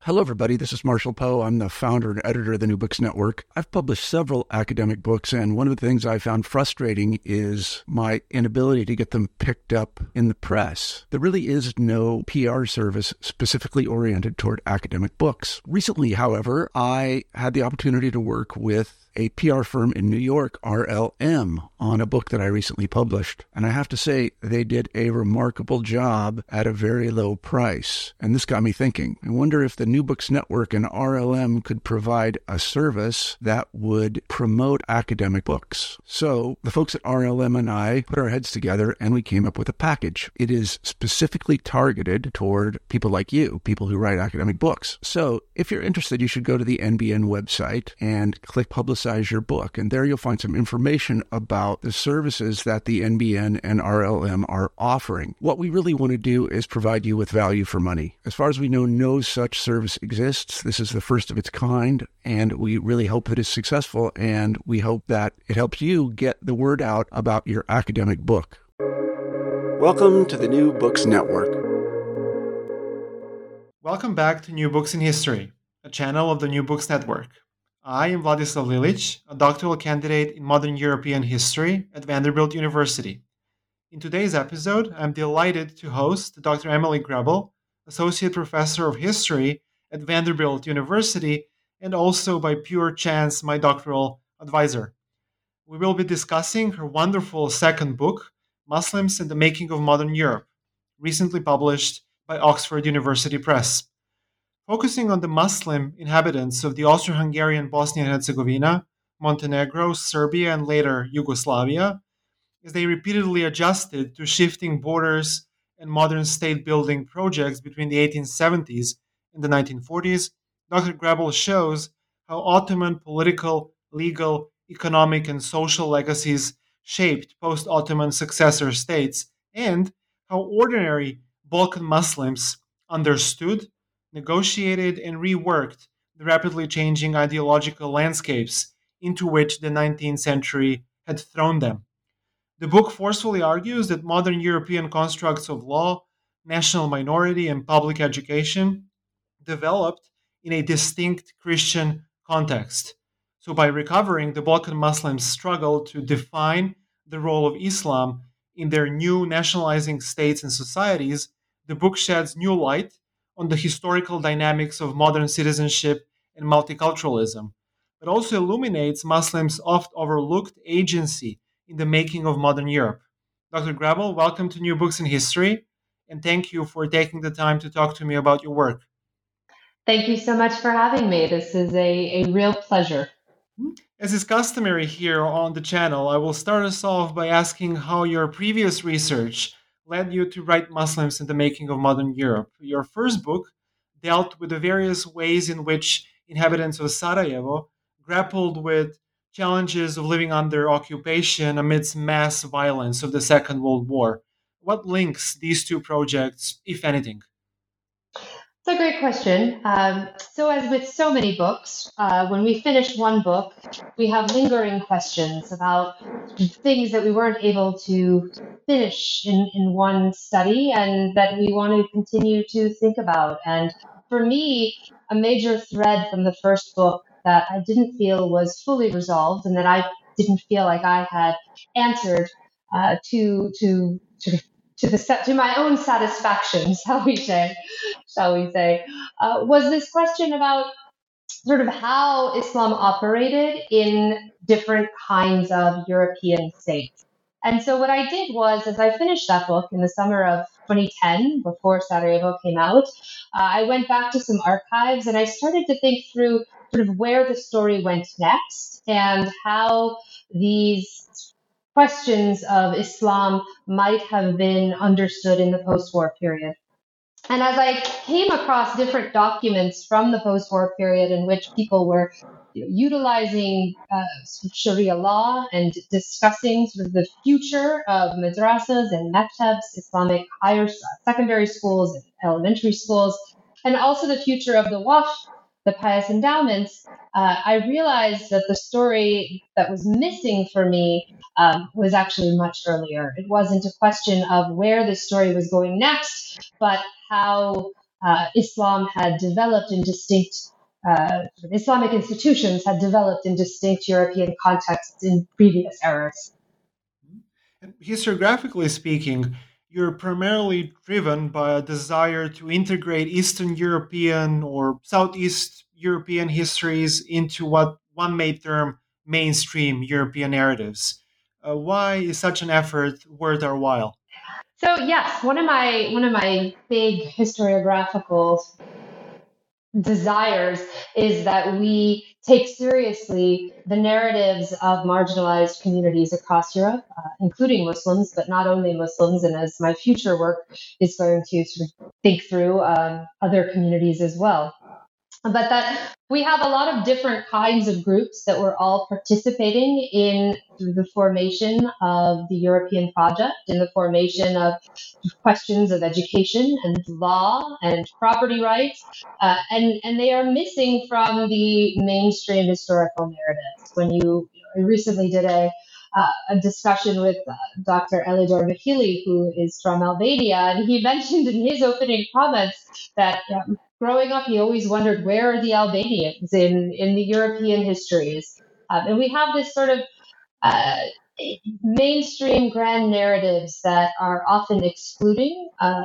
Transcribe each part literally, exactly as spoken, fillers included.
Hello, everybody. This is Marshall Poe. I'm the founder and editor of the New Books Network. I've published several academic books, and one of the things I found frustrating is my inability to get them picked up in the press. There really is no P R service specifically oriented toward academic books. Recently, however, I had the opportunity to work with a P R firm in New York, R L M, on a book that I recently published. And I have to say, they did a remarkable job at a very low price. And this got me thinking. I wonder if the New Books Network and R L M could provide a service that would promote academic books. So the folks at R L M and I put our heads together and we came up with a package. It is specifically targeted toward people like you, people who write academic books. So if you're interested, you should go to the N B N website and click Publicize your book. And there you'll find some information about the services that the N B N and R L M are offering. What we really want to do is provide you with value for money. As far as we know, no such service exists. This is the first of its kind, and we really hope that it's successful, and we hope that it helps you get the word out about your academic book. Welcome to the New Books Network. Welcome back to New Books in History, a channel of the New Books Network. I am Vladislav Lilic, a doctoral candidate in modern European history at Vanderbilt University. In today's episode, I'm delighted to host Doctor Emily Grebel, Associate Professor of History at Vanderbilt University, and also by pure chance, my doctoral advisor. We will be discussing her wonderful second book, Muslims and the Making of Modern Europe, recently published by Oxford University Press. Focusing on the Muslim inhabitants of the Austro-Hungarian Bosnia and Herzegovina, Montenegro, Serbia, and later Yugoslavia, as they repeatedly adjusted to shifting borders and modern state-building projects between the eighteen seventies and the nineteen forties, Doctor Grebel shows how Ottoman political, legal, economic, and social legacies shaped post-Ottoman successor states, and how ordinary Balkan Muslims understood, negotiated, and reworked the rapidly changing ideological landscapes into which the nineteenth century had thrown them. The book forcefully argues that modern European constructs of law, national minority, and public education developed in a distinct Christian context. So by recovering the Balkan Muslims' struggle to define the role of Islam in their new nationalizing states and societies, the book sheds new light on the historical dynamics of modern citizenship and multiculturalism, but also illuminates Muslims' oft overlooked agency in the making of modern Europe. Doctor Grebel, welcome to New Books in History, and thank you for taking the time to talk to me about your work. Thank you so much for having me. This is a, a real pleasure. As is customary here on the channel, I will start us off by asking how your previous research led you to write Muslims in the Making of Modern Europe. Your first book dealt with the various ways in which inhabitants of Sarajevo grappled with challenges of living under occupation amidst mass violence of the Second World War. What links these two projects, if anything? It's a great question. Um, so as with so many books, uh, when we finish one book, we have lingering questions about things that we weren't able to finish in, in one study and that we want to continue to think about. And for me, a major thread from the first book that I didn't feel was fully resolved and that I didn't feel like I had answered uh, to to sort of to the to my own satisfaction, shall we say, shall we say, uh, was this question about sort of how Islam operated in different kinds of European states. And so what I did was, as I finished that book in the summer of twenty ten, before Sarajevo came out, uh, I went back to some archives and I started to think through sort of where the story went next and how these questions of Islam might have been understood in the post-war period. And as I came across different documents from the post-war period in which people were you know, utilizing uh, Sharia law and discussing sort of the future of madrasas and maktabs, Islamic higher secondary schools and elementary schools, and also the future of the Waqf, the pious endowments, uh, I realized that the story that was missing for me um, was actually much earlier. It wasn't a question of where the story was going next, but how uh, Islam had developed in distinct, uh, sort of Islamic institutions had developed in distinct European contexts in previous eras. And historiographically speaking, you're primarily driven by a desire to integrate Eastern European or Southeast European histories into what one may term mainstream European narratives. Uh, why is such an effort worth our while? So yes, one of my one of my big historiographical desires is that we take seriously the narratives of marginalized communities across Europe, uh, including Muslims, but not only Muslims. And as my future work is going to sort of think through um, other communities as well. But that we have a lot of different kinds of groups that were all participating in the formation of the European project, in the formation of questions of education and law and property rights, uh, and and they are missing from the mainstream historical narratives. When you, I recently did a uh, a discussion with uh, Doctor Elidor Vihili, who is from Albania, and he mentioned in his opening comments that um, growing up, he always wondered, where are the Albanians in, in the European histories? Um, and we have this sort of uh, mainstream grand narratives that are often excluding uh,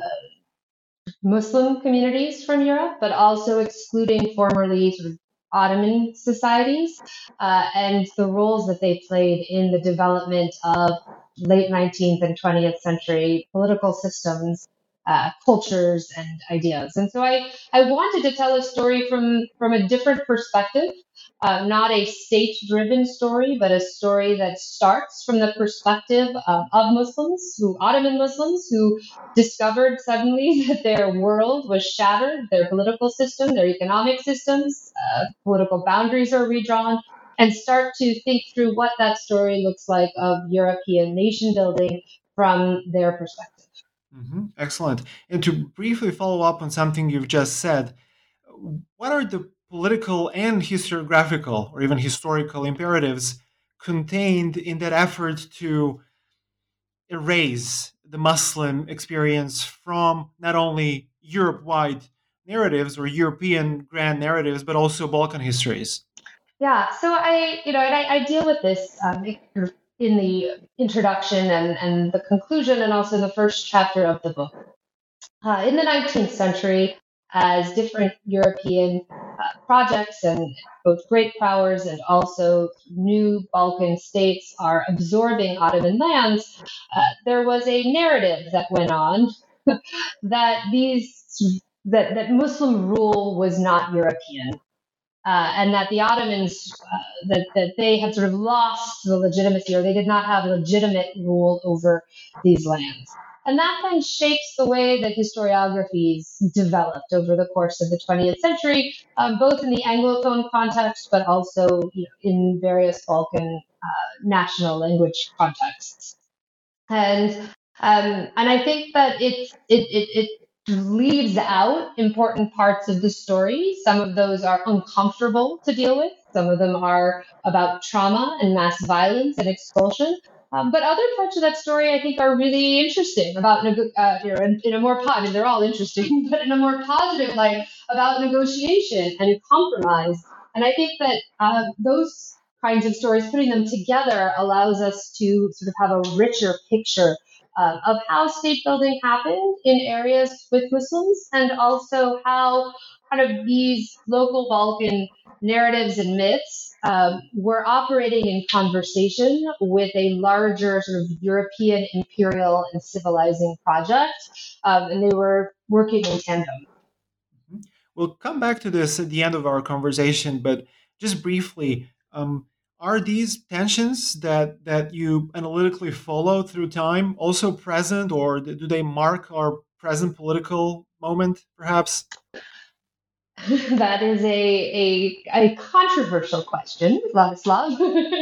Muslim communities from Europe, but also excluding formerly sort of Ottoman societies uh, and the roles that they played in the development of late nineteenth and twentieth century political systems, uh, cultures, and ideas. And so I, I wanted to tell a story from, from a different perspective, uh, not a state-driven story, but a story that starts from the perspective uh, of Muslims, who Ottoman Muslims, who discovered suddenly that their world was shattered, their political system, their economic systems, uh, political boundaries are redrawn, and start to think through what that story looks like of European nation building from their perspective. Mm-hmm. Excellent. And to briefly follow up on something you've just said, what are the political and historiographical or even historical imperatives contained in that effort to erase the Muslim experience from not only Europe-wide narratives or European grand narratives, but also Balkan histories? Yeah, so I, you know, and I, I deal with this um, in the introduction and, and the conclusion, and also the first chapter of the book. Uh, in the nineteenth century, as different European uh, projects and both great powers and also new Balkan states are absorbing Ottoman lands, uh, there was a narrative that went on that these that, that Muslim rule was not European. Uh, and that the Ottomans, uh, that, that they had sort of lost the legitimacy, or they did not have legitimate rule over these lands. And that then shapes the way that historiographies developed over the course of the twentieth century, um, both in the Anglophone context, but also, you know, in various Balkan uh, national language contexts. And um, and I think that it it it, it leaves out important parts of the story. Some of those are uncomfortable to deal with. Some of them are about trauma and mass violence and expulsion. Um, but other parts of that story, I think, are really interesting about, uh, you know, in, in a more, I mean, they're all interesting, but in a more positive light about negotiation and compromise. And I think that uh, those kinds of stories, putting them together allows us to sort of have a richer picture uh, of how state building happened in areas with Muslims, and also how kind of these local Balkan narratives and myths um, were operating in conversation with a larger sort of European imperial and civilizing project, um, and they were working in tandem. We'll come back to this at the end of our conversation, but just briefly, um, are these tensions that that you analytically follow through time also present, or do they mark our present political moment, perhaps? That is a, a, a controversial question, Vladislav.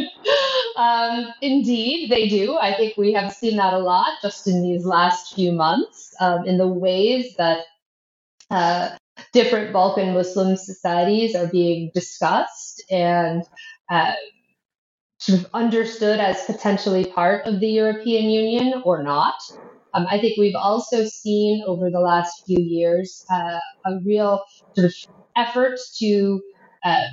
um, indeed, they do. I think we have seen that a lot just in these last few months, um, in the ways that uh, different Balkan Muslim societies are being discussed and uh, sort of understood as potentially part of the European Union or not. Um, I think we've also seen over the last few years uh, a real sort of effort to uh,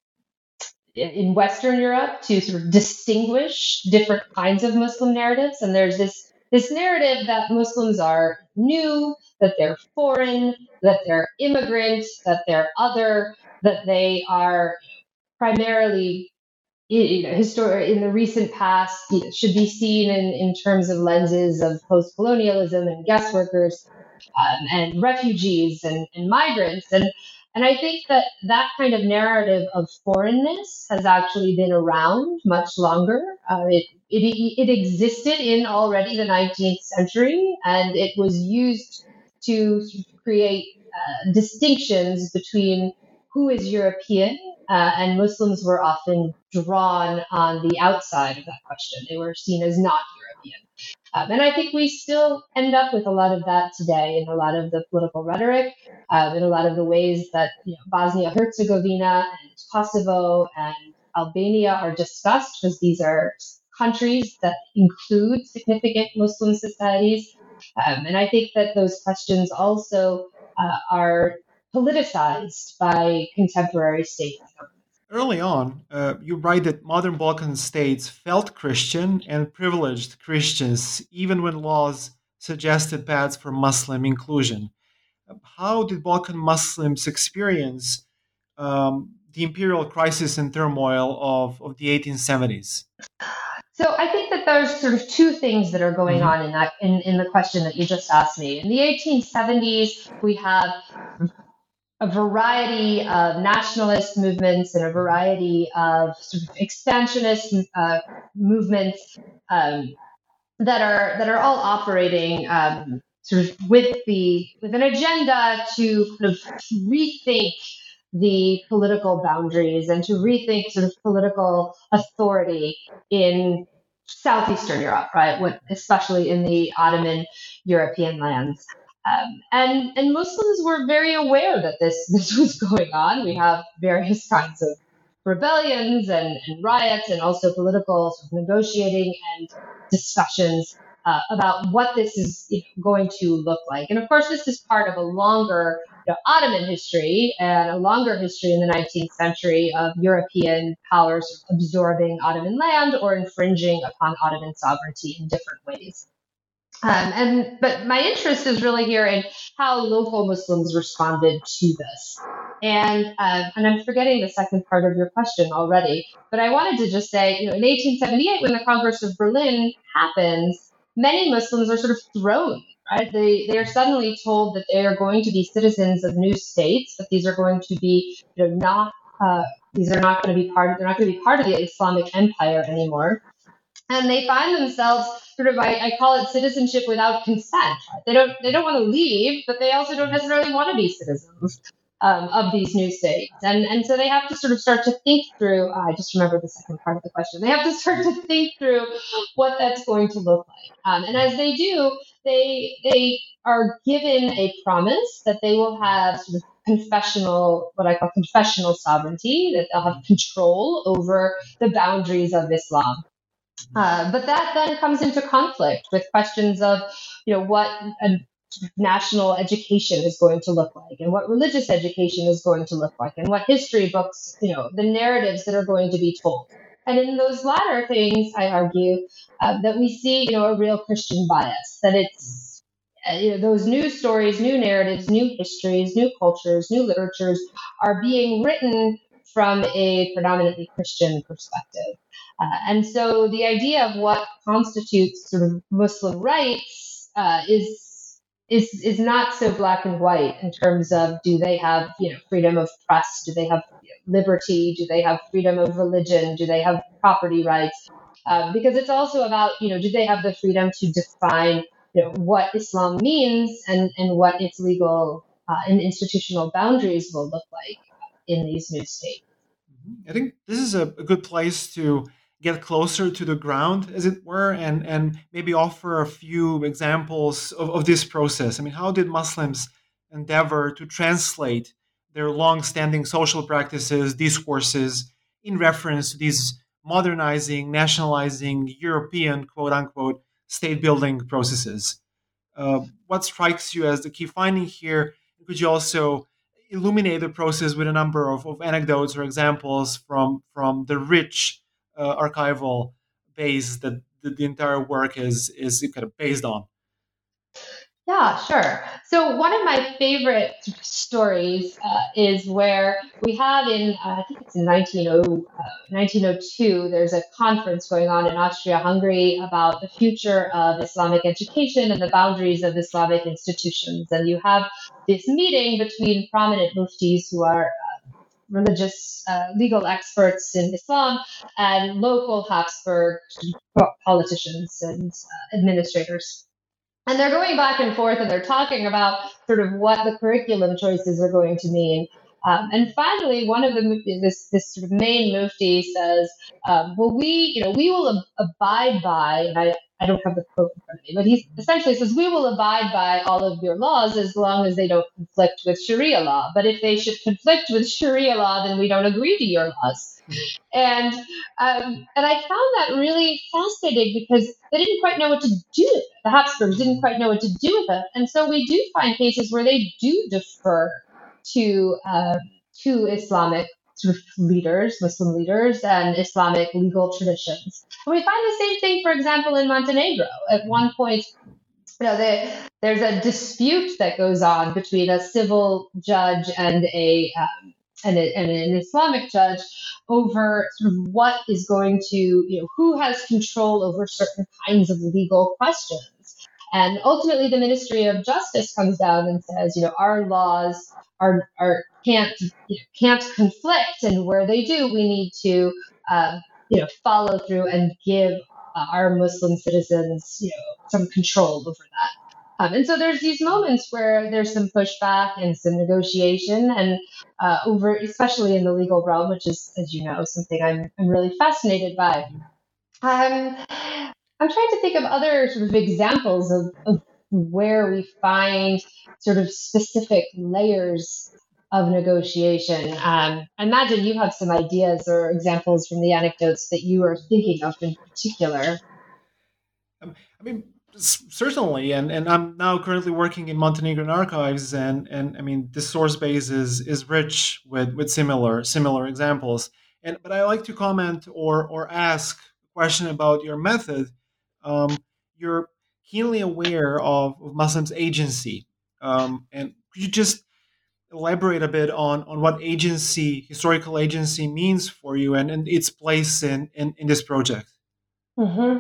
in Western Europe to sort of distinguish different kinds of Muslim narratives. And there's this this narrative that Muslims are new, that they're foreign, that they're immigrants, that they're other, that they are primarily you know, histor- in the recent past you know, should be seen in, in terms of lenses of post-colonialism and guest workers um, and refugees and, and migrants. And and I think that that kind of narrative of foreignness has actually been around much longer. Uh, it, it it existed in already the nineteenth century, and it was used to create uh, distinctions between who is European, uh, and Muslims were often drawn on the outside of that question. They were seen as not European. Um, and I think we still end up with a lot of that today in a lot of the political rhetoric, um, in a lot of the ways that you know, Bosnia-Herzegovina and Kosovo and Albania are discussed, because these are countries that include significant Muslim societies. Um, and I think that those questions also uh, are politicized by contemporary state governments. Early on, uh, you write that modern Balkan states felt Christian and privileged Christians, even when laws suggested paths for Muslim inclusion. How did Balkan Muslims experience um, the imperial crisis and turmoil of, of the eighteen seventies? So I think that there's sort of two things that are going Mhm. on in that in, in the question that you just asked me. In the eighteen seventies, we have a variety of nationalist movements and a variety of sort of expansionist uh, movements um, that are that are all operating um, sort of with the with an agenda to kind of rethink the political boundaries and to rethink sort of political authority in southeastern Europe, right? What, especially in the Ottoman European lands. Um, and and Muslims were very aware that this this was going on. We have various kinds of rebellions and, and riots, and also political sort of negotiating and discussions uh, about what this is you know, going to look like. And of course, this is part of a longer you know, Ottoman history and a longer history in the nineteenth century of European powers absorbing Ottoman land or infringing upon Ottoman sovereignty in different ways. Um, and but my interest is really here in how local Muslims responded to this. And uh, and I'm forgetting the second part of your question already, but I wanted to just say, you know, in eighteen seventy-eight, when the Congress of Berlin happens, many Muslims are sort of thrown, right? They they are suddenly told that they are going to be citizens of new states, but these are going to be, you know, not uh, these are not going to be part. They're not going to be part of the Islamic Empire anymore. And they find themselves sort of I, I call it citizenship without consent. Right? They don't they don't want to leave, but they also don't necessarily want to be citizens um, of these new states. And and so they have to sort of start to think through. Uh, I just remembered the second part of the question. They have to start to think through what that's going to look like. Um, and as they do, they they are given a promise that they will have sort of confessional, what I call confessional sovereignty, that they'll have control over the boundaries of Islam. Uh, but that then comes into conflict with questions of, you know, what a national education is going to look like, and what religious education is going to look like, and what history books, you know, the narratives that are going to be told. And in those latter things, I argue uh, that we see, you know, a real Christian bias. That it's uh, you know, those new stories, new narratives, new histories, new cultures, new literatures are being written from a predominantly Christian perspective. Uh, and so the idea of what constitutes sort of Muslim rights uh, is is is not so black and white in terms of, do they have you know freedom of press, do they have liberty, do they have freedom of religion, do they have property rights? Uh, because it's also about you know do they have the freedom to define you know what Islam means, and and what its legal uh, and institutional boundaries will look like in these new states. I think this is a, a good place to get closer to the ground, as it were, and, and maybe offer a few examples of, of this process. I mean, how did Muslims endeavor to translate their long-standing social practices, discourses, in reference to these modernizing, nationalizing, European, quote-unquote, state-building processes? Uh, what strikes you as the key finding here? Could you also illuminate the process with a number of, of anecdotes or examples from from the rich uh, archival base that the, the entire work is is kind of based on? Yeah, sure. So one of my favorite stories uh, is where we have in, uh, I think it's in nineteen oh, uh, nineteen oh two, there's a conference going on in Austria-Hungary about the future of Islamic education and the boundaries of Islamic institutions. And you have this meeting between prominent muftis who are religious uh, legal experts in Islam and local Habsburg politicians and uh, administrators. And they're going back and forth and they're talking about sort of what the curriculum choices are going to mean. Um, and finally, one of the this this sort of main mufti says, um, "Well, we you know we will ab- abide by." And I, I don't have the quote in front of me, but he essentially says, "We will abide by all of your laws as long as they don't conflict with Sharia law. But if they should conflict with Sharia law, then we don't agree to your laws." And um, and I found that really fascinating because they didn't quite know what to do with it. The Habsburgs didn't quite know what to do with it, and so we do find cases where they do defer to uh, to Islamic sort of leaders, Muslim leaders, and Islamic legal traditions. And we find the same thing, for example, in Montenegro. At one point, you know, they, there's a dispute that goes on between a civil judge and a um, and, a, and an Islamic judge over sort of what is going to, you know, who has control over certain kinds of legal questions. And ultimately, the Ministry of Justice comes down and says, you know, our laws are, are can't you know, can't conflict, and where they do, we need to, uh, you know, follow through and give uh, our Muslim citizens, you know, some control over that. Um, and so there's these moments where there's some pushback and some negotiation, and uh, over, especially in the legal realm, which is, as you know, something I'm I'm really fascinated by. Um, I'm trying to think of other sort of examples of, of where we find sort of specific layers of negotiation. Um, I imagine you have some ideas or examples from the anecdotes that you are thinking of in particular. Um, I mean, s- certainly, and, and I'm now currently working in Montenegrin archives, and, and I mean, this source base is is rich with, with similar similar examples. And but I like to comment or or ask a question about your method. Um, you're keenly aware of, of Muslims' agency, um, and could you just elaborate a bit on, on what agency, historical agency, means for you and, and its place in, in, in this project? Mm-hmm.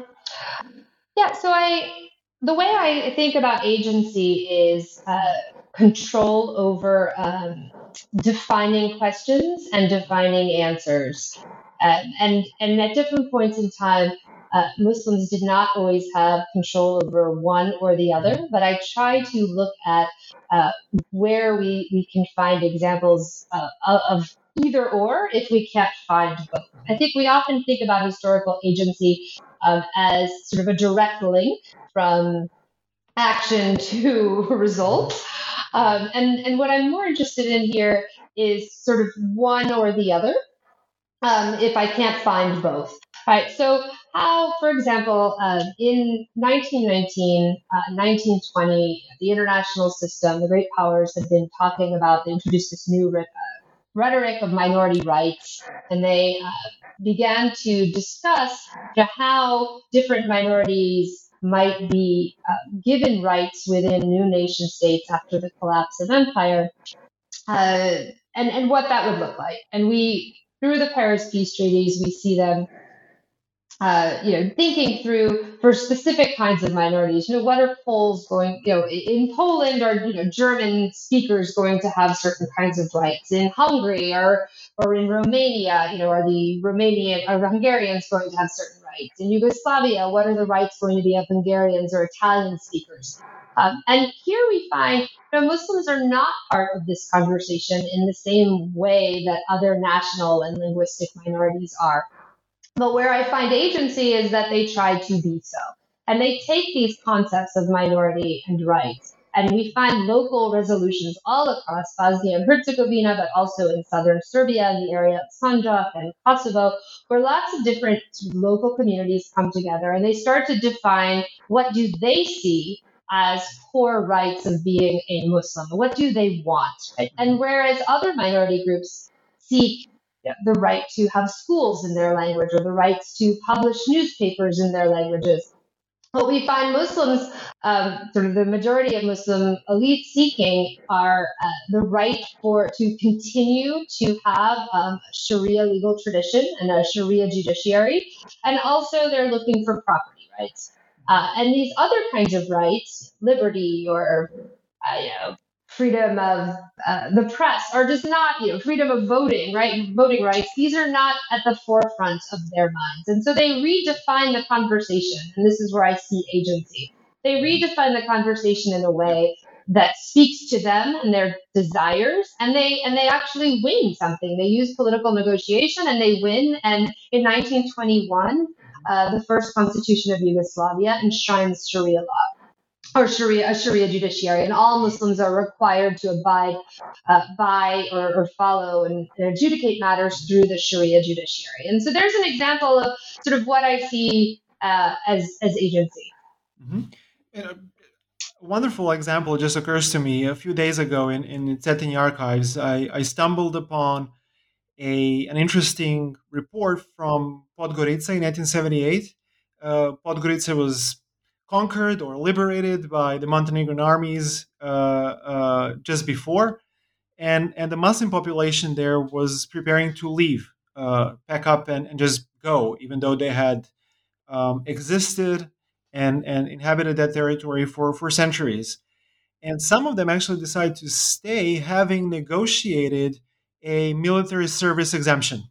Yeah, so I the way I think about agency is uh, control over um, defining questions and defining answers, uh, and and at different points in time, uh, Muslims did not always have control over one or the other. But I try to look at uh, where we we can find examples uh, of either or if we can't find both. I think we often think about historical agency um, as sort of a direct link from action to result. Um, and, and what I'm more interested in here is sort of one or the other, um, if I can't find both. Right. So, how, for example, uh, in nineteen nineteen, uh, nineteen twenty, the international system, the great powers had been talking about, they introduced this new re- uh, rhetoric of minority rights, and they uh, began to discuss you know, how different minorities might be uh, given rights within new nation states after the collapse of empire, uh, and, and what that would look like. And we, through the Paris peace treaties, we see them uh, you know, thinking through for specific kinds of minorities, you know, what are Poles going, you know, in Poland are, you know, German speakers going to have certain kinds of rights? In Hungary or, or in Romania, you know, are the Romanian or the Hungarians going to have certain rights? In Yugoslavia, what are the rights going to be of Hungarians or Italian speakers? Um, and here we find, you know, Muslims are not part of this conversation in the same way that other national and linguistic minorities are. But where I find agency is that they try to be so. And they take these concepts of minority and rights, and we find local resolutions all across Bosnia and Herzegovina, but also in southern Serbia, in the area of Sandžak and Kosovo, where lots of different local communities come together and they start to define what do they see as core rights of being a Muslim. What do they want? Right? And whereas other minority groups seek the right to have schools in their language or the rights to publish newspapers in their languages, what we find Muslims, um, sort of the majority of Muslim elites seeking, are uh, the right for to continue to have um, Sharia legal tradition and a Sharia judiciary, and also they're looking for property rights. Uh, and these other kinds of rights, liberty or uh, you know, freedom of uh, the press, or just not, you know, freedom of voting, right? Voting rights. These are not at the forefront of their minds. And so they redefine the conversation. And this is where I see agency. They redefine the conversation in a way that speaks to them and their desires, and they and they actually win something. They use political negotiation and they win. And in nineteen twenty-one, uh, the first constitution of Yugoslavia enshrines Sharia law, or Sharia, a Sharia judiciary, and all Muslims are required to abide uh, by or, or follow and, and adjudicate matters through the Sharia judiciary. And so there's an example of sort of what I see uh, as as agency. Mm-hmm. And a wonderful example just occurs to me. A few days ago in, in Cetinje archives, I, I stumbled upon a an interesting report from Podgorica in nineteen seventy-eight. Uh, Podgorica was conquered or liberated by the Montenegrin armies uh, uh, just before, and and the Muslim population there was preparing to leave, uh, pack up and, and just go, even though they had um, existed and and inhabited that territory for for centuries. And some of them actually decided to stay, having negotiated a military service exemption.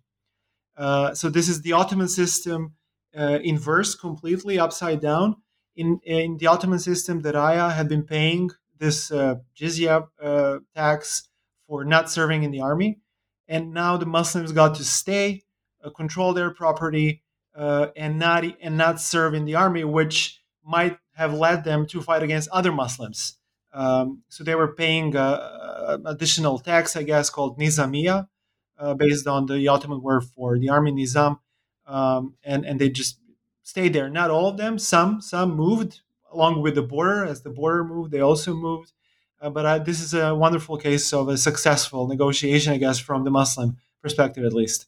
Uh, so this is the Ottoman system uh, inverse, completely upside down. In, in the Ottoman system, the Raya had been paying this uh, jizya uh, tax for not serving in the army. And now the Muslims got to stay, uh, control their property, uh, and not and not serve in the army, which might have led them to fight against other Muslims. Um, so they were paying uh, additional tax, I guess, called Nizamiya, uh, based on the Ottoman word for the army, Nizam, um, and and they just stayed there. Not all of them. Some some moved along with the border. As the border moved, they also moved. Uh, but I, this is a wonderful case of a successful negotiation, I guess, from the Muslim perspective, at least.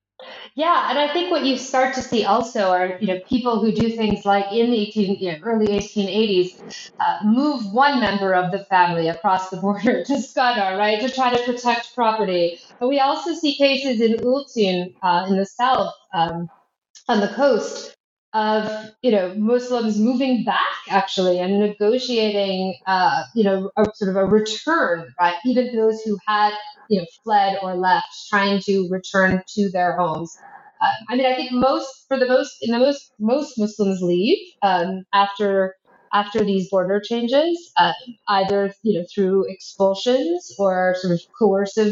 Yeah, and I think what you start to see also are, you know, people who do things like in the eighteen, you know, early eighteen eighties, uh, move one member of the family across the border to Skadar, right, to try to protect property. But we also see cases in Ultun uh, in the south, um, on the coast, of, you know, Muslims moving back actually and negotiating, uh, you know, a sort of a return, right? Even those who had, you know, fled or left, trying to return to their homes. Uh, I mean, I think most, for the most, in the most, most Muslims leave um, after after these border changes, uh, either, you know, through expulsions or sort of coercive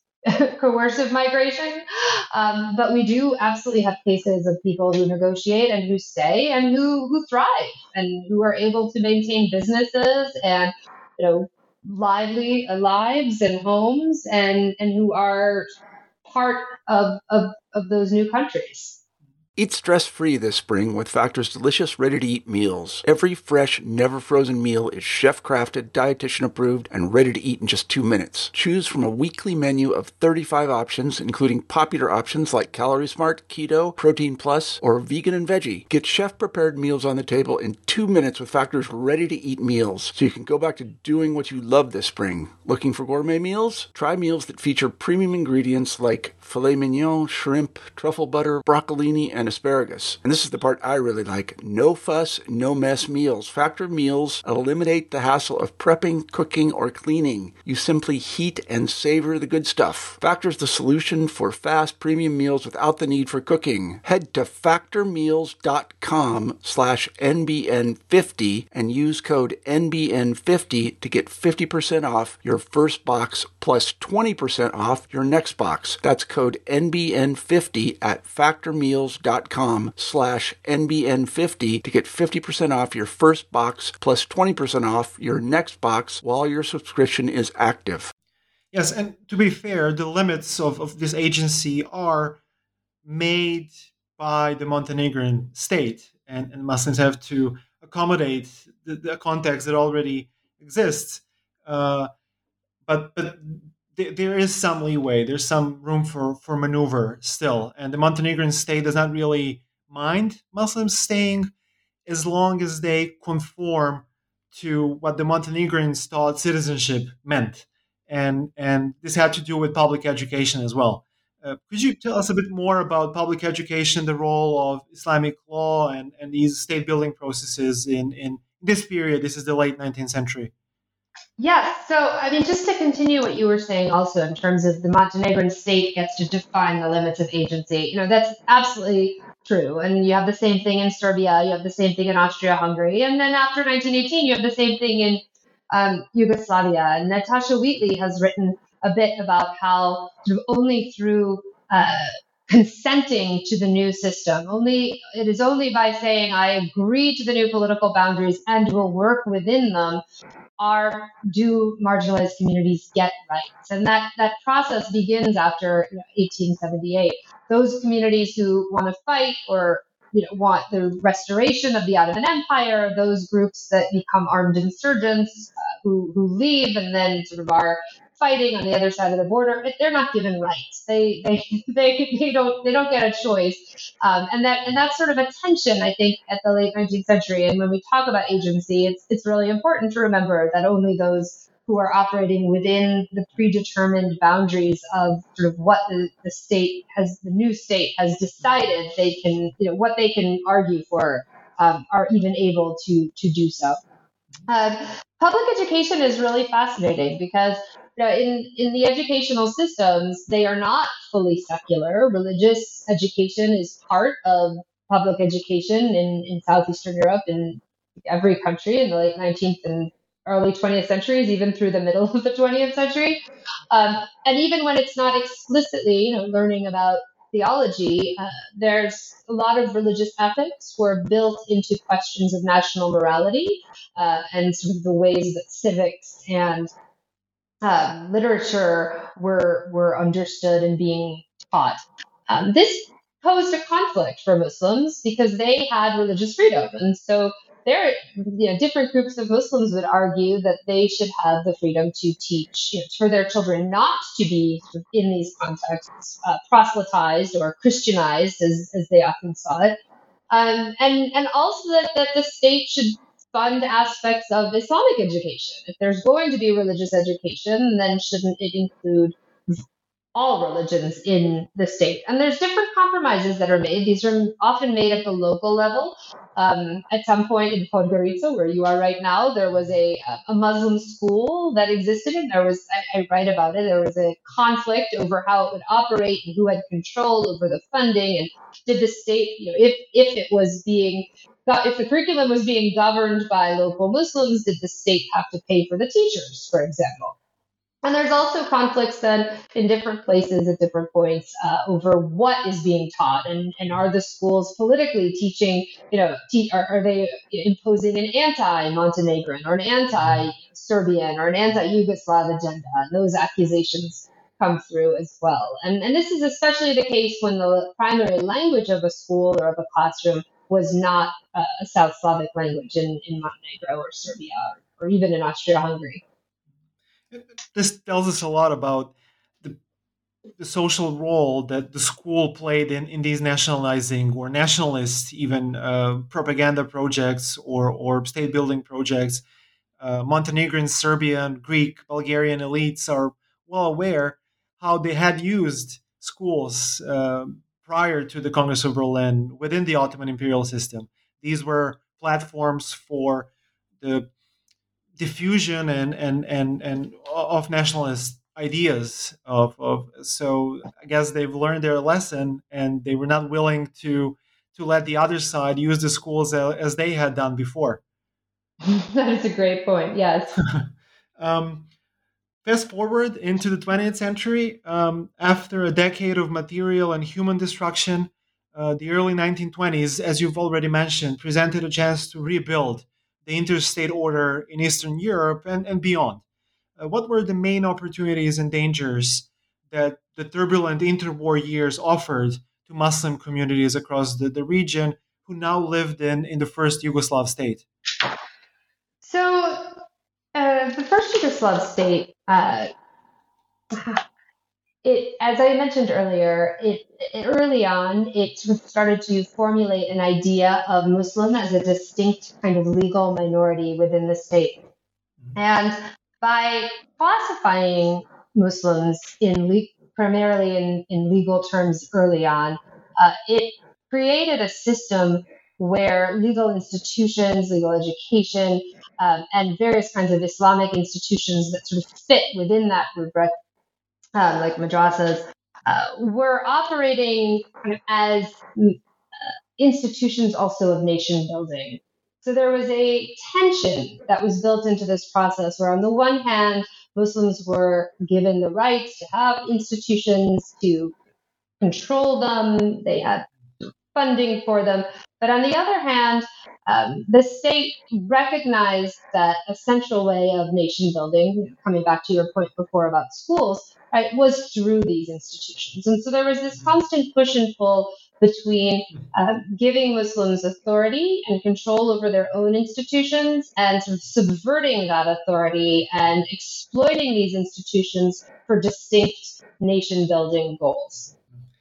coercive migration. Um, but we do absolutely have cases of people who negotiate and who stay and who, who thrive and who are able to maintain businesses and, you know, lively uh, lives and homes, and, and who are part of, of, of those new countries. Eat stress-free this spring with Factor's delicious, ready-to-eat meals. Every fresh, never-frozen meal is chef-crafted, dietitian-approved, and ready to eat in just two minutes. Choose from a weekly menu of thirty-five options, including popular options like Calorie Smart, Keto, Protein Plus, or Vegan and Veggie. Get chef-prepared meals on the table in two minutes with Factor's ready-to-eat meals, so you can go back to doing what you love this spring. Looking for gourmet meals? Try meals that feature premium ingredients like filet mignon, shrimp, truffle butter, broccolini, and asparagus. And this is the part I really like. No fuss, no mess meals. Factor meals eliminate the hassle of prepping, cooking, or cleaning. You simply heat and savor the good stuff. Factor's the solution for fast premium meals without the need for cooking. Head to factormeals.com slash NBN50 and use code N B N fifty to get fifty percent off your first box plus twenty percent off your next box. That's code N B N fifty at factormeals.com slash N B N fifty to get fifty percent off your first box plus twenty percent off your next box while your subscription is active. Yes, and to be fair, the limits of, of this agency are made by the Montenegrin state, and, and Muslims have to accommodate the, the context that already exists. Uh, but but th- there is some leeway. There's some room for, for maneuver still, and the Montenegrin state does not really mind Muslims staying as long as they conform to what the Montenegrins thought citizenship meant, and and this had to do with public education as well. Uh, could you tell us a bit more about public education, the role of Islamic law, and, and these state building processes in, in this period? This is the late nineteenth century. Yeah, so I mean, just to continue what you were saying also in terms of the Montenegrin state gets to define the limits of agency, you know, that's absolutely true. And you have the same thing in Serbia, you have the same thing in Austria-Hungary, and then after nineteen eighteen, you have the same thing in um, Yugoslavia. And Natasha Wheatley has written a bit about how sort of only through uh, consenting to the new system, only it is only by saying I agree to the new political boundaries and will work within them are do marginalized communities get rights? And that, that process begins after you know, eighteen seventy-eight. Those communities who want to fight or you know, want the restoration of the Ottoman Empire, those groups that become armed insurgents uh, who, who leave and then sort of are fighting on the other side of the border, they're not given rights. They they they, they don't they don't get a choice, um, and that and that's sort of a tension I think at the late nineteenth century. And when we talk about agency, it's it's really important to remember that only those who are operating within the predetermined boundaries of sort of what the, the state has, the new state has decided they can, you know, what they can argue for, um, are even able to to do so. Uh, public education is really fascinating because you know, in, in the educational systems, they are not fully secular. Religious education is part of public education in, in Southeastern Europe, in every country in the late nineteenth and early twentieth centuries, even through the middle of the twentieth century. Um, and even when it's not explicitly, you know, learning about theology, uh, there's a lot of religious ethics were built into questions of national morality uh, and sort of the ways that civics and uh, literature were were understood and being taught. Um, this posed a conflict for Muslims because they had religious freedom, and so there, you know, different groups of Muslims would argue that they should have the freedom to teach, you know, for their children not to be in these contexts uh, proselytized or Christianized, as, as they often saw it, um, and and also that, that the state should fund aspects of Islamic education. If there's going to be religious education, then shouldn't it include all religions in the state? And there's different compromises that are made. These are often made at the local level. Um, at some point in Podgorica, where you are right now, there was a, a Muslim school that existed, and there was, I, I write about it, there was a conflict over how it would operate and who had control over the funding, and did the state, you know, if, if it was being, if the curriculum was being governed by local Muslims, did the state have to pay for the teachers, for example? And there's also conflicts then in different places at different points uh, over what is being taught, and, and are the schools politically teaching, you know, te- are, are they imposing an anti-Montenegrin or an anti-Serbian or an anti-Yugoslav agenda? And those accusations come through as well. And, and this is especially the case when the primary language of a school or of a classroom was not uh, a South Slavic language in, in Montenegro or Serbia or, or even in Austria-Hungary. This tells us a lot about the, the social role that the school played in, in these nationalizing or nationalist even uh, propaganda projects or, or state building projects. Uh, Montenegrin, Serbian, Greek, Bulgarian elites are well aware how they had used schools uh, prior to the Congress of Berlin within the Ottoman imperial system. These were platforms for the diffusion and and and and of nationalist ideas of, of so I guess they've learned their lesson, and they were not willing to to let the other side use the schools as, as they had done before. That is a great point. Yes. um, fast forward into the twentieth century, um, after a decade of material and human destruction, uh, the early nineteen twenties, as you've already mentioned, presented a chance to rebuild the interstate order in Eastern Europe and, and beyond. Uh, what were the main opportunities and dangers that the turbulent interwar years offered to Muslim communities across the, the region who now lived in, in the first Yugoslav state? So uh, the first Yugoslav state, uh, it, as I mentioned earlier, it, it early on it sort of started to formulate an idea of Muslim as a distinct kind of legal minority within the state, and by classifying Muslims in le- primarily in, in legal terms early on, uh, it created a system where legal institutions, legal education, um, and various kinds of Islamic institutions that sort of fit within that rubric, um, like madrasas, uh, were operating kind of as uh, institutions also of nation building. So there was a tension that was built into this process where, on the one hand, Muslims were given the rights to have institutions, to control them, they had funding for them. But on the other hand, um, the state recognized that essential way of nation building, coming back to your point before about schools, right, was through these institutions. And so there was this constant push and pull between uh, giving Muslims authority and control over their own institutions and sort of subverting that authority and exploiting these institutions for distinct nation building goals.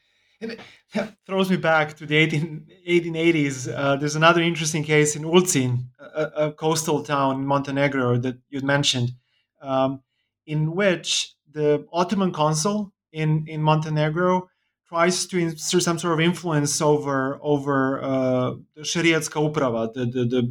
And that throws me back to the eighteen, eighteen eighties. Uh, there's another interesting case in Ulcin, a, a coastal town in Montenegro that you mentioned, um, in which the Ottoman consul in, in Montenegro tries to insert some sort of influence over over uh, the Shariatska uprava, the, the, the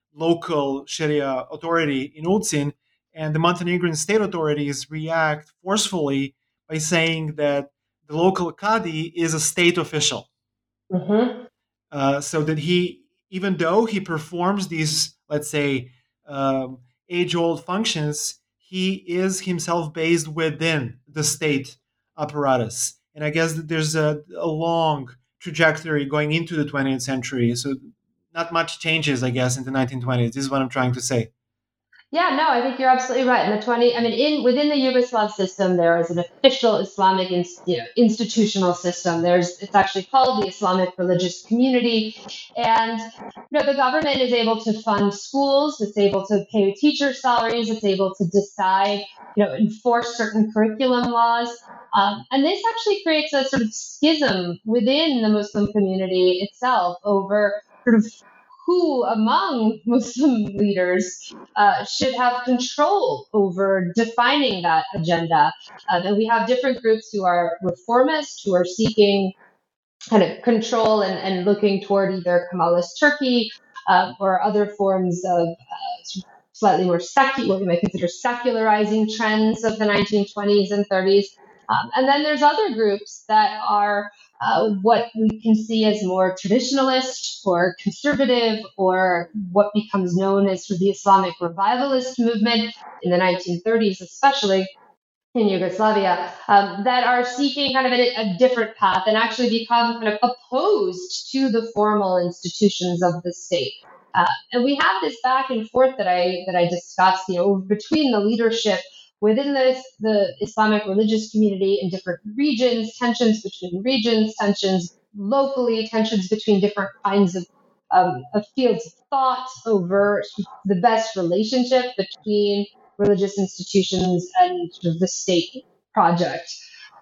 local Sharia authority in Ulcin, and the Montenegrin state authorities react forcefully by saying that the local Qadi is a state official. Mm-hmm. Uh, so that he, even though he performs these, let's say, um, age-old functions, he is himself based within the state apparatus. And I guess that there's a, a long trajectory going into the twentieth century. So not much changes, I guess, in the nineteen twenties. This is what I'm trying to say. Yeah, no, I think you're absolutely right. In the twenty, I mean, in within the Yugoslav system, there is an official Islamic in, you know, institutional system. There's, it's actually called the Islamic Religious Community, and you know, the government is able to fund schools. It's able to pay teachers' salaries. It's able to decide, you know, enforce certain curriculum laws, um, and this actually creates a sort of schism within the Muslim community itself over sort of who among Muslim leaders uh, should have control over defining that agenda. Um, and we have different groups who are reformist, who are seeking kind of control and, and looking toward either Kemalist Turkey uh, or other forms of uh, slightly more secular, what we might consider secularizing trends of the nineteen twenties and thirties. Um, and then there's other groups that are uh, what we can see as more traditionalist or conservative, or what becomes known as sort of the Islamic revivalist movement in the nineteen thirties, especially in Yugoslavia, um, that are seeking kind of a, a different path and actually become kind of opposed to the formal institutions of the state. Uh, and we have this back and forth that I that I discussed, you know, between the leadership within the, the Islamic religious community in different regions, tensions between regions, tensions locally, tensions between different kinds of, um, of fields of thought over the best relationship between religious institutions and sort of the state project.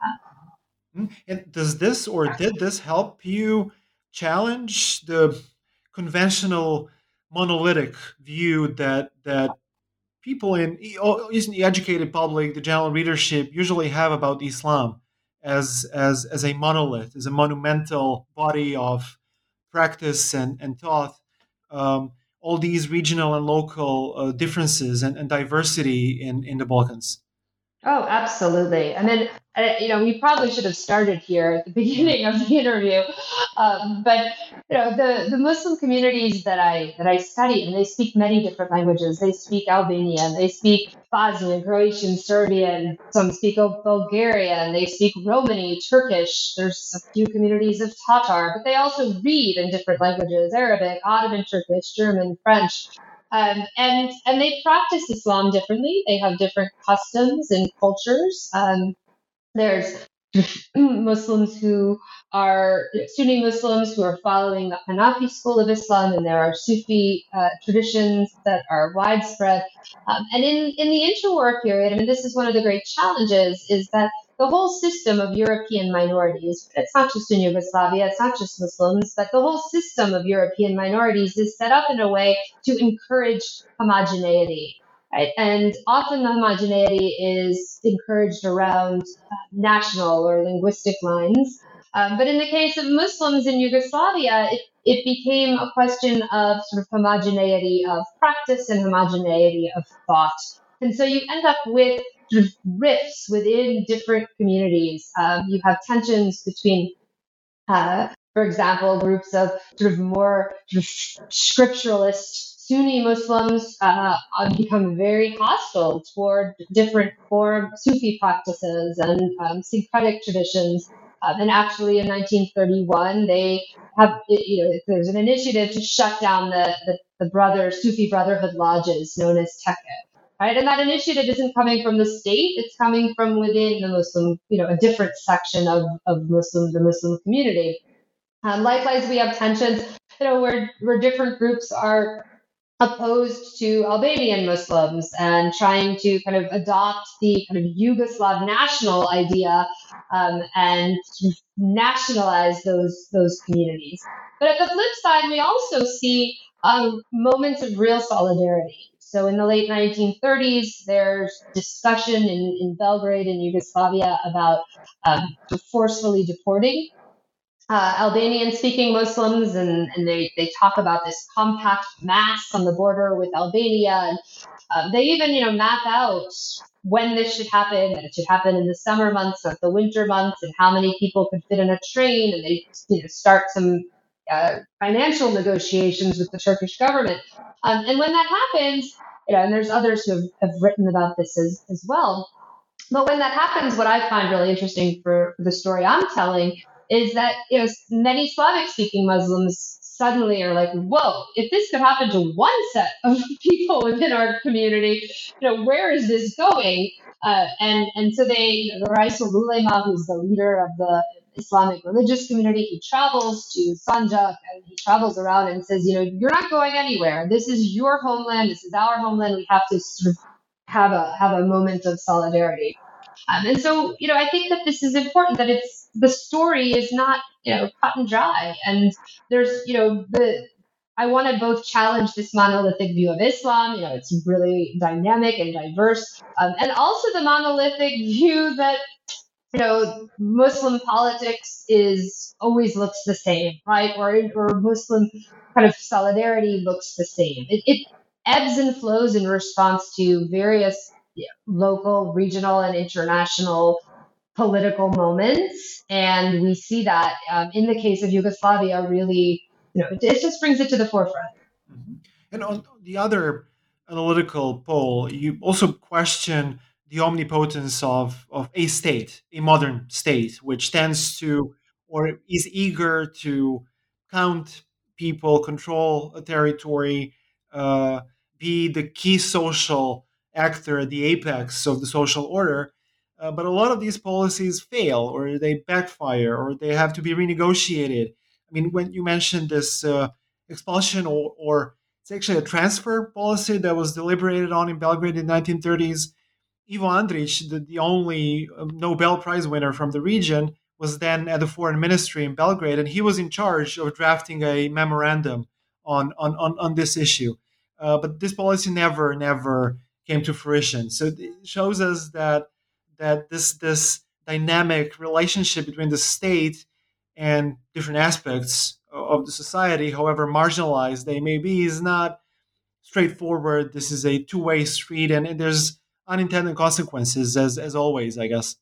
And does this, or did this help you challenge the conventional monolithic view that that people in the educated public, the general readership, usually have about Islam as as as a monolith, as a monumental body of practice and and thought? Um, all these regional and local uh, differences and, and diversity in in the Balkans. Oh, absolutely. I mean, uh, you know, we probably should have started here at the beginning of the interview, um, but you know, the, the Muslim communities that I that I study, and they speak many different languages. They speak Albanian, they speak Bosnian, Croatian, Serbian. Some speak Bulgarian. They speak Romani, Turkish. There's a few communities of Tatar, but they also read in different languages: Arabic, Ottoman Turkish, German, French. Um, and and they practice Islam differently. They have different customs and cultures. Um, there's Muslims who are Sunni Muslims who are following the Hanafi school of Islam, and there are Sufi uh, traditions that are widespread. Um, and in, in the interwar period, I mean, this is one of the great challenges, is that the whole system of European minorities, it's not just in Yugoslavia, it's not just Muslims, but the whole system of European minorities is set up in a way to encourage homogeneity. Right? And often the homogeneity is encouraged around uh, national or linguistic lines. Um, but in the case of Muslims in Yugoslavia, it, it became a question of sort of homogeneity of practice and homogeneity of thought. And so you end up with sort of rifts within different communities. Um, you have tensions between uh, for example, groups of sort of more sort of scripturalist Sunni Muslims uh, become very hostile toward different form Sufi practices and um, syncretic traditions. Um, and actually, in nineteen thirty-one, they have you know there's an initiative to shut down the the, the brother Sufi Brotherhood lodges known as Tekke. Right, and that initiative isn't coming from the state; it's coming from within the Muslim, you know, a different section of of Muslim the Muslim community. Um, likewise, we have tensions, you know, where where different groups are opposed to Albanian Muslims and trying to kind of adopt the kind of Yugoslav national idea um, and nationalize those those communities. But at the flip side, we also see um, moments of real solidarity. So in the late nineteen thirties, there's discussion in, in Belgrade and Yugoslavia about um, forcefully deporting uh, Albanian-speaking Muslims, and, and they, they talk about this compact mass on the border with Albania. And uh, they even, you know, map out when this should happen, that it should happen in the summer months, not the winter months, and how many people could fit in a train. And they, you know, start some uh, financial negotiations with the Turkish government. Um, and when that happens, you know, and there's others who have, have written about this as, as well. But when that happens, what I find really interesting for, for the story I'm telling is that, you know, many Slavic-speaking Muslims suddenly are like, whoa, if this could happen to one set of people within our community, you know, where is this going? Uh, and, and so they, you know, the Raisul Ulema, who's the leader of the Islamic religious community, he travels to Sanjak and he travels around and says, you know, you're not going anywhere. This is your homeland. This is our homeland. We have to sort of have a have a moment of solidarity. Um, and so, you know, I think that this is important, that it's the story is not, you know, cut and dry. And there's, you know, the I want to both challenge this monolithic view of Islam, you know, it's really dynamic and diverse, um, and also the monolithic view that, you know, Muslim politics is always looks the same, right? Or or Muslim kind of solidarity looks the same. It, it ebbs and flows in response to various yeah, local, regional, and international political moments, and we see that um, in the case of Yugoslavia, really, you know, it, it just brings it to the forefront. Mm-hmm. And on the other analytical pole, you also question the omnipotence of, of a state, a modern state, which tends to or is eager to count people, control a territory, uh, be the key social actor at the apex of the social order. Uh, but a lot of these policies fail, or they backfire, or they have to be renegotiated. I mean, when you mentioned this uh, expulsion, or, or it's actually a transfer policy that was deliberated on in Belgrade in the nineteen thirties. Ivo Andrić, the, the only Nobel Prize winner from the region, was then at the foreign ministry in Belgrade, and he was in charge of drafting a memorandum on on, on, on this issue. Uh, but this policy never, never came to fruition. So it shows us that that this this dynamic relationship between the state and different aspects of the society, however marginalized they may be, is not straightforward. This is a two-way street, and, and there's unintended consequences, as as always, I guess.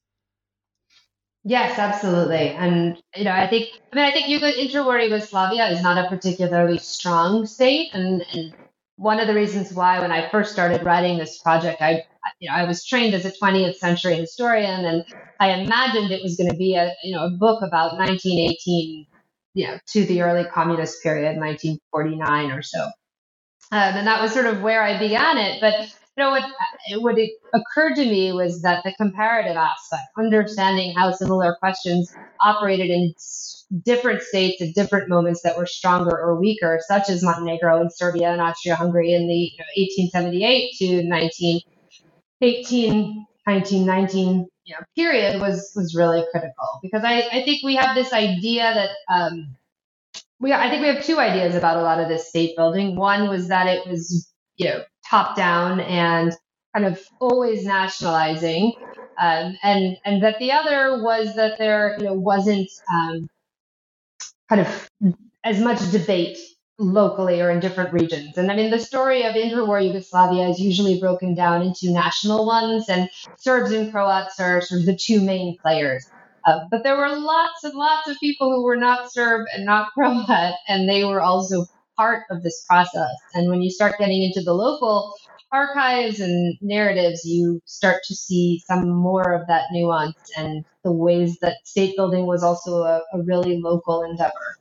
Yes, absolutely. And, you know, I think, I mean, I think Yugo, interwar Yugoslavia is not a particularly strong state. And, and one of the reasons why, when I first started writing this project, I, you know, I was trained as a twentieth century historian, and I imagined it was going to be a, you know, a book about nineteen eighteen, you know, to the early communist period, nineteen forty-nine or so. Um, and that was sort of where I began it. But you know, what, what it occurred to me was that the comparative aspect, understanding how similar questions operated in different states at different moments that were stronger or weaker, such as Montenegro and Serbia and Austria-Hungary in the you know, eighteen seventy-eight to nineteen eighteen, nineteen nineteen you know, period was was really critical, because I, I think we have this idea that um, we I think we have two ideas about a lot of this state building. One was that it was you know top down and kind of always nationalizing, um, and and that the other was that there you know wasn't um, kind of as much debate locally or in different regions. And I mean, the story of interwar Yugoslavia is usually broken down into national ones, and Serbs and Croats are sort of the two main players. Uh, but there were lots and lots of people who were not Serb and not Croat, and they were also part of this process. And when you start getting into the local archives and narratives, you start to see some more of that nuance and the ways that state building was also a, a really local endeavor.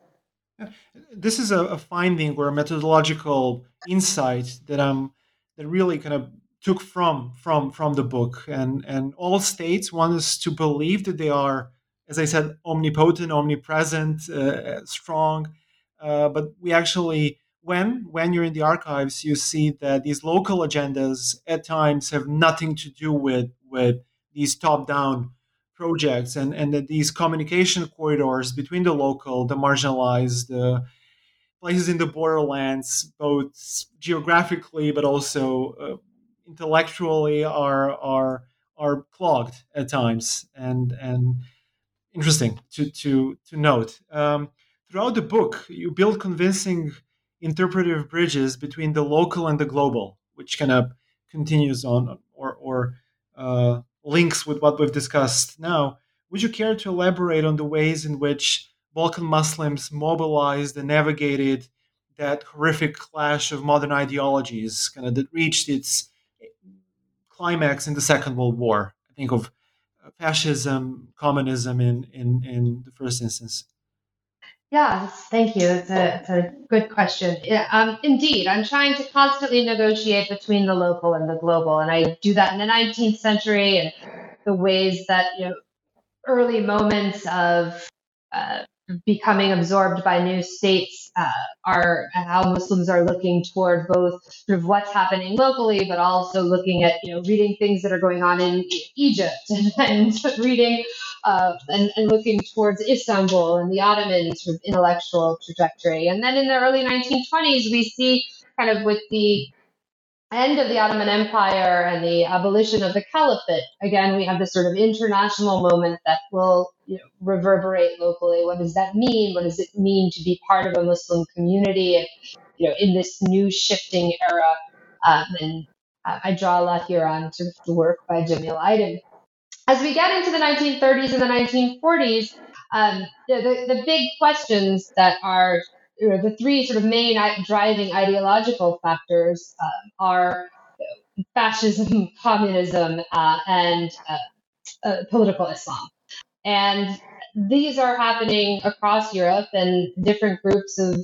This is a, a finding or a methodological insight that I'm that really kind of took from from from the book, and and all states want us to believe that they are, as I said, omnipotent, omnipresent, uh, strong, uh, but we actually when when you're in the archives, you see that these local agendas at times have nothing to do with with these top-down projects, and and that these communication corridors between the local, the marginalized, the places in the borderlands, both geographically but also uh, intellectually, are are are clogged at times, and and interesting to to to note. Um, throughout the book, you build convincing interpretive bridges between the local and the global, which kind of continues on or or uh, links with what we've discussed now. Would you care to elaborate on the ways in which Balkan Muslims mobilized and navigated that horrific clash of modern ideologies, kind of that reached its climax in the Second World War? I think of fascism, communism in, in, in the first instance. Yeah, thank you. It's a, it's a good question. Yeah, um, indeed, I'm trying to constantly negotiate between the local and the global, and I do that in the nineteenth century, and the ways that you know early moments of uh, becoming absorbed by new states uh, are how Muslims are looking toward both sort of what's happening locally, but also looking at you know reading things that are going on in Egypt and, and reading uh, and, and looking towards Istanbul and the Ottoman sort of intellectual trajectory. And then in the early nineteen twenties, we see kind of with the end of the Ottoman Empire and the abolition of the caliphate, again, we have this sort of international moment that will you know, reverberate locally. What does that mean? What does it mean to be part of a Muslim community and, you know, in this new shifting era? Um, and uh, I draw a lot here on sort of the work by Jamil Aydin. As we get into the nineteen thirties and the nineteen forties, um, the, the, the big questions that are you know, the three sort of main driving ideological factors uh, are fascism, communism, uh, and uh, uh, political Islam. And these are happening across Europe, and different groups of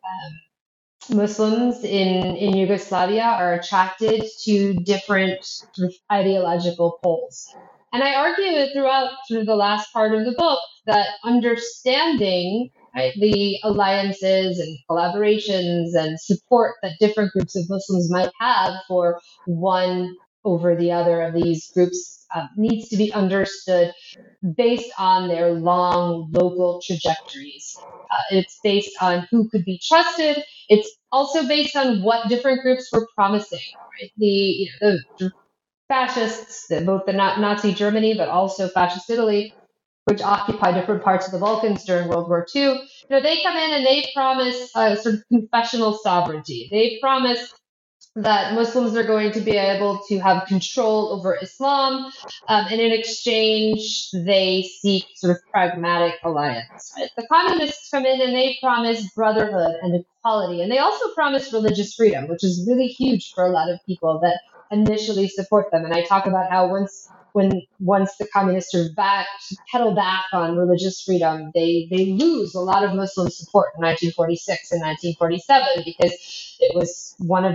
um, Muslims in, in Yugoslavia are attracted to different sort of ideological poles. And I argue throughout through the last part of the book that understanding right, the alliances and collaborations and support that different groups of Muslims might have for one over the other of these groups uh, needs to be understood based on their long local trajectories. Uh, it's based on who could be trusted. It's also based on what different groups were promising. Right? The, you know, the fascists, both the Nazi Germany, but also fascist Italy, which occupy different parts of the Balkans during World War Two, you know, they come in and they promise a sort of confessional sovereignty. They promise that Muslims are going to be able to have control over Islam, um, and in exchange, they seek sort of pragmatic alliance. Right? The communists come in and they promise brotherhood and equality, and they also promise religious freedom, which is really huge for a lot of people that initially support them. And I talk about how once when once the communists are back, pedal back on religious freedom, they, they lose a lot of Muslim support in nineteen forty-six and nineteen forty-seven because it was one of the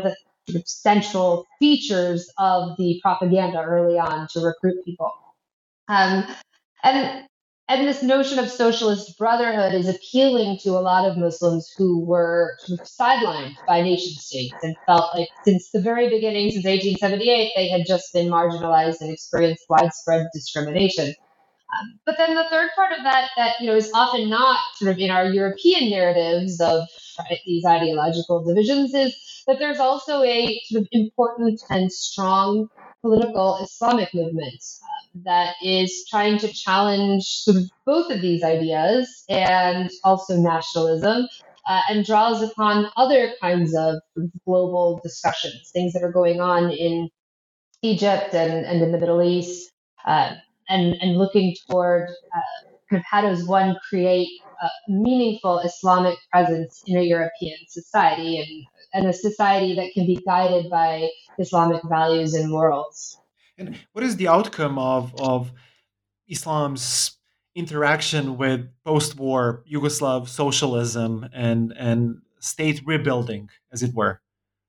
sort of central features of the propaganda early on to recruit people. Um, and and this notion of socialist brotherhood is appealing to a lot of Muslims who were sort of sidelined by nation states and felt like since the very beginning, since eighteen seventy-eight, they had just been marginalized and experienced widespread discrimination. Um, but then the third part of that, that you know, is often not sort of in our European narratives of right, these ideological divisions, is that there's also a sort of important and strong political Islamic movement um, that is trying to challenge sort of both of these ideas and also nationalism. Uh, and draws upon other kinds of global discussions, things that are going on in Egypt and, and in the Middle East, uh, and, and looking toward uh, kind of how does one create a meaningful Islamic presence in a European society and, and a society that can be guided by Islamic values and morals. And what is the outcome of, of Islam's interaction with post-war Yugoslav socialism and, and state rebuilding, as it were?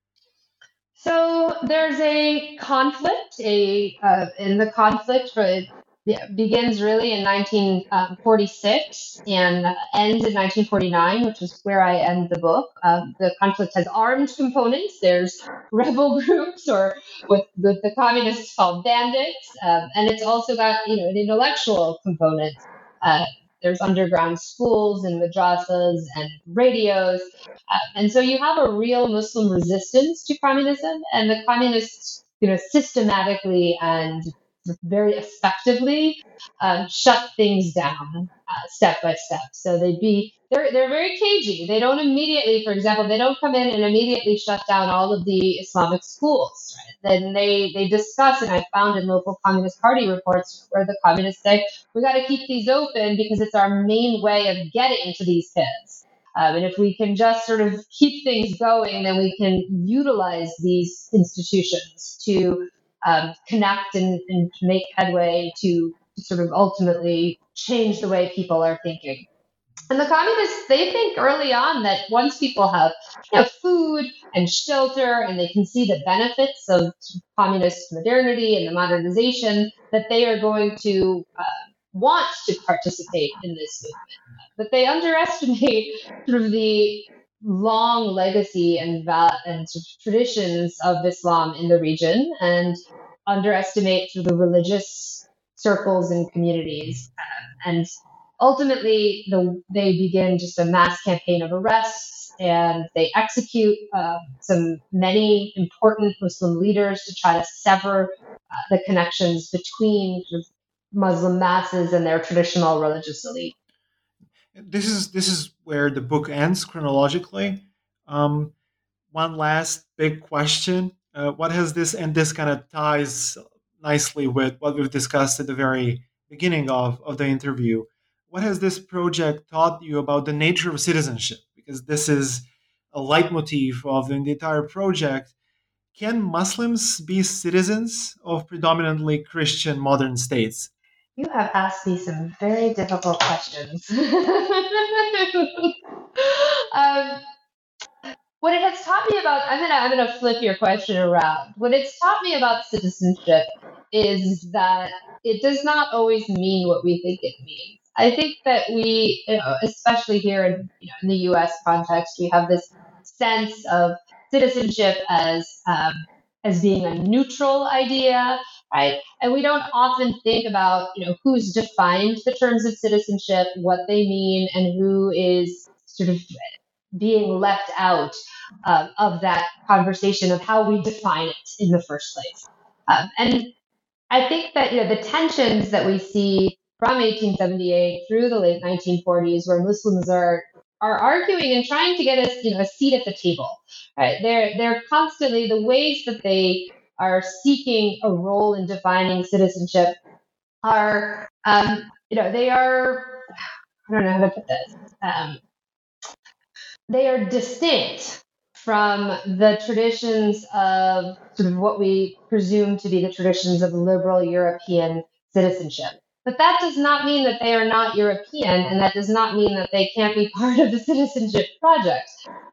So there's a conflict, a uh, in the conflict for, yeah, begins really in nineteen forty-six and ends in nineteen forty-nine, which is where I end the book. Um, the conflict has armed components. There's rebel groups, or what the, the communists call bandits, um, and it's also got you know an intellectual component. Uh, there's underground schools and madrasas and radios. Uh, and so you have a real Muslim resistance to communism, and the communists, you know, systematically and very effectively um, shut things down uh, step by step. So they'd be they're they're very cagey. They don't immediately, for example, they don't come in and immediately shut down all of the Islamic schools. Right? Then they they discuss, and I found in local Communist Party reports where the communists say we got to keep these open because it's our main way of getting to these kids. Um, and if we can just sort of keep things going, then we can utilize these institutions to um, connect and, and make headway to sort of ultimately change the way people are thinking. And the communists, they think early on that once people have you know, food and shelter and they can see the benefits of communist modernity and the modernization, that they are going to uh, want to participate in this movement. But they underestimate sort of the long legacy and val- and sort of traditions of Islam in the region, and underestimate sort of the religious circles and communities. Uh, and ultimately, the, they begin just a mass campaign of arrests, and they execute uh, some many important Muslim leaders to try to sever uh, the connections between sort of Muslim masses and their traditional religious elite. This is this is where the book ends chronologically. Um, one last big question: uh, what has this, and this kind of ties nicely with what we've discussed at the very beginning of, of the interview. What has this project taught you about the nature of citizenship? Because this is a leitmotif of the entire project. Can Muslims be citizens of predominantly Christian modern states? You have asked me some very difficult questions. um, what it has taught me about, I'm gonna I'm gonna flip your question around. What it's taught me about citizenship is that it does not always mean what we think it means. I think that we, you know, especially here in, you know, in the U S context, we have this sense of citizenship as um, as being a neutral idea, right? And we don't often think about, you know, who's defined the terms of citizenship, what they mean, and who is sort of being left out uh, of that conversation of how we define it in the first place. Um, and I think that you know the tensions that we see from eighteen seventy-eight through the late nineteen forties, where Muslims are are arguing and trying to get us you know a seat at the table, right? They're they're constantly the ways that they are seeking a role in defining citizenship are um, you know they are I don't know how to put this. Um, they are distinct from the traditions of sort of what we presume to be the traditions of liberal European citizenship. But that does not mean that they are not European, and that does not mean that they can't be part of the citizenship project.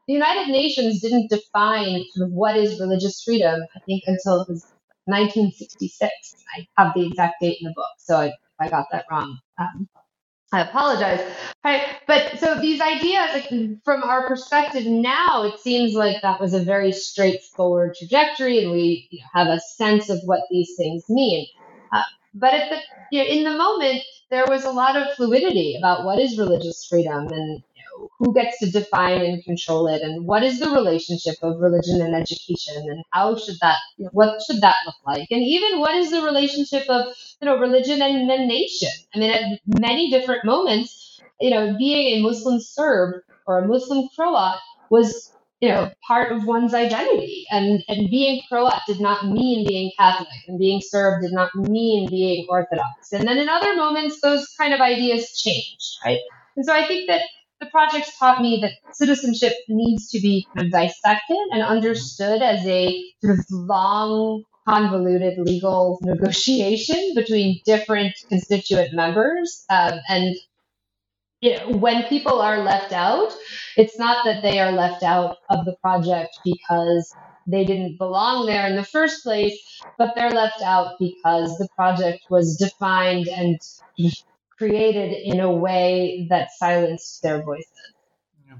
the United Nations didn't define sort of what is religious freedom, I think, until it was nineteen sixty-six. I have the exact date in the book, so I, if I got that wrong, um, I apologize. Right. But so these ideas, like, from our perspective now, it seems like that was a very straightforward trajectory, and we you know, have a sense of what these things mean. Uh, but at the you know, in the moment, there was a lot of fluidity about what is religious freedom, and you know, who gets to define and control it, and what is the relationship of religion and education, and how should that you know, what should that look like, and even what is the relationship of you know religion and the nation. I mean, at many different moments, you know, being a Muslim Serb or a Muslim Croat was you know, part of one's identity. And, and being Croat did not mean being Catholic, and being Serb did not mean being Orthodox. And then in other moments, those kind of ideas changed, right? And so I think that the projects taught me that citizenship needs to be kind of dissected and understood as a sort of long, convoluted legal negotiation between different constituent members. Um, and you know, when people are left out, it's not that they are left out of the project because they didn't belong there in the first place, but they're left out because the project was defined and created in a way that silenced their voices. Yeah.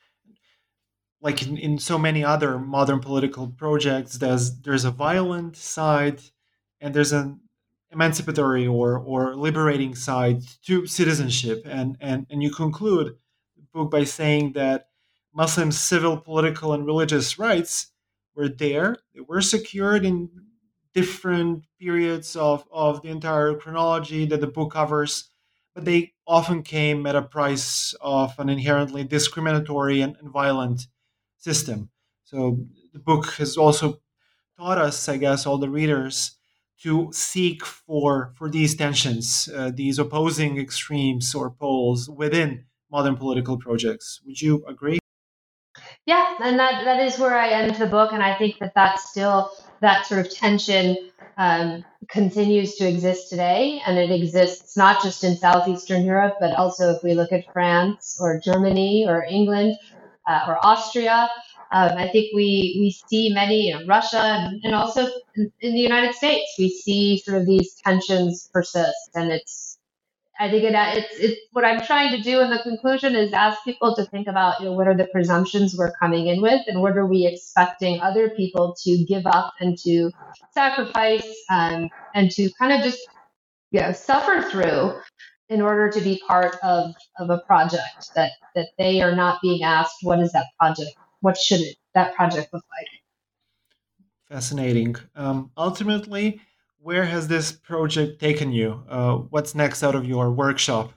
Like in, in so many other modern political projects, there's there's a violent side and there's an emancipatory or or liberating side to citizenship, and and and you conclude the book by saying that Muslim civil, political, and religious rights were there. They were secured in different periods of of the entire chronology that the book covers, but they often came at a price of an inherently discriminatory and, and violent system. So the book has also taught us, I guess, all the readers, to seek for for these tensions, uh, these opposing extremes or poles within modern political projects. Would you agree? Yeah, and that that is where I end the book, and I think that that's still that sort of tension um, continues to exist today, and it exists not just in southeastern Europe, but also if we look at France or Germany or England uh, or Austria. Um, I think we we see many, you know, Russia, and, and also in, in the United States, we see sort of these tensions persist, and it's I think it, it's it's what I'm trying to do in the conclusion is ask people to think about, you know, what are the presumptions we're coming in with, and what are we expecting other people to give up and to sacrifice, um, and to kind of just you know suffer through in order to be part of of a project that that they are not being asked, what is that project, what should it, that project look like. Fascinating. Um, ultimately, where has this project taken you? Uh, what's next out of your workshop?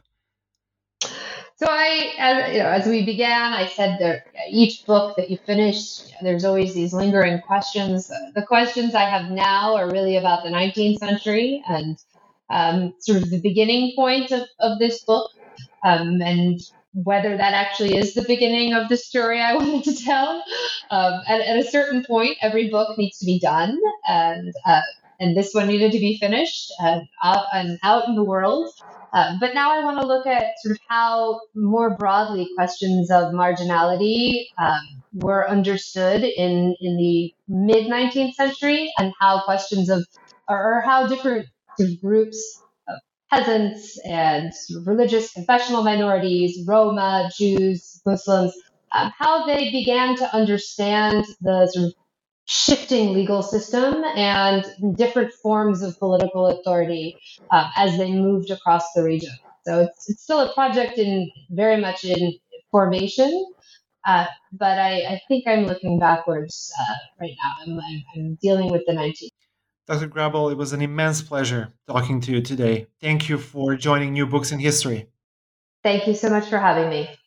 So I, as, you know, as we began, I said that each book that you finish, you know, there's always these lingering questions. The questions I have now are really about the nineteenth century and um, sort of the beginning point of, of this book, um, and whether that actually is the beginning of the story I wanted to tell. Um, at, at a certain point, every book needs to be done, and uh, and this one needed to be finished and out, and out in the world. Uh, but now I want to look at sort of how more broadly questions of marginality um, were understood in, in the mid nineteenth century, and how questions of, or, or how different sort of groups of peasants and sort of religious confessional minorities, Roma, Jews, Muslims, um, how they began to understand the sort of shifting legal system and different forms of political authority um, as they moved across the region. So it's, it's still a project in very much in formation, uh, but I, I think I'm looking backwards uh, right now. I'm, I'm, I'm dealing with the nineteenth. Doctor Grabl, it was an immense pleasure talking to you today. Thank you for joining New Books in History. Thank you so much for having me.